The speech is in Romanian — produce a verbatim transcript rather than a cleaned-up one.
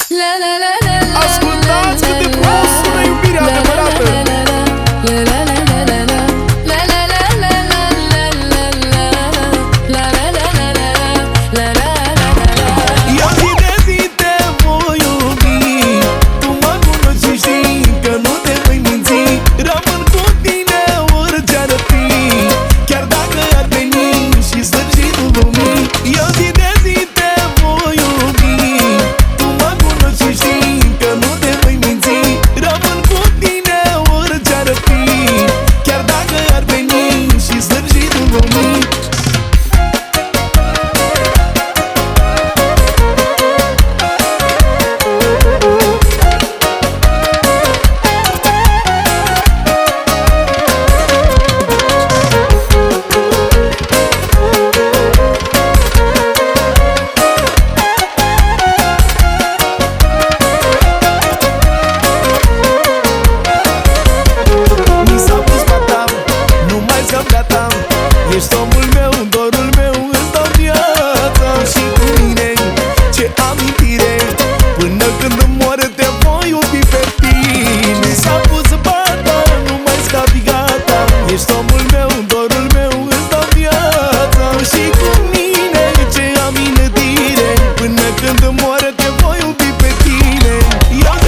Ascultați cât de frumos sună iubirea adevărată. Eu zi de zi te voi iubi, tu mă cunoști și știi că nu te voi minți. Rămân cu tine orice ar fi, chiar dacă ar veni și sfârșitul lumii. Eu zi de zi te voi iubi, tu mă cunoști și știi că nu te voi minți. Rămân cu tine orice ar fi, chiar dacă ar veni și sfârșitul lumii. Ești omul meu, dorul meu, îți dau viața. Și cu mine, ce amintire, până când îmi moare te voi iubi pe tine. S-a pus bata, nu mai scapi, gata. Ești omul meu, dorul meu, îți dau viața. Și cu mine, ce amintire, până când îmi moare te voi iubi pe tine. Eu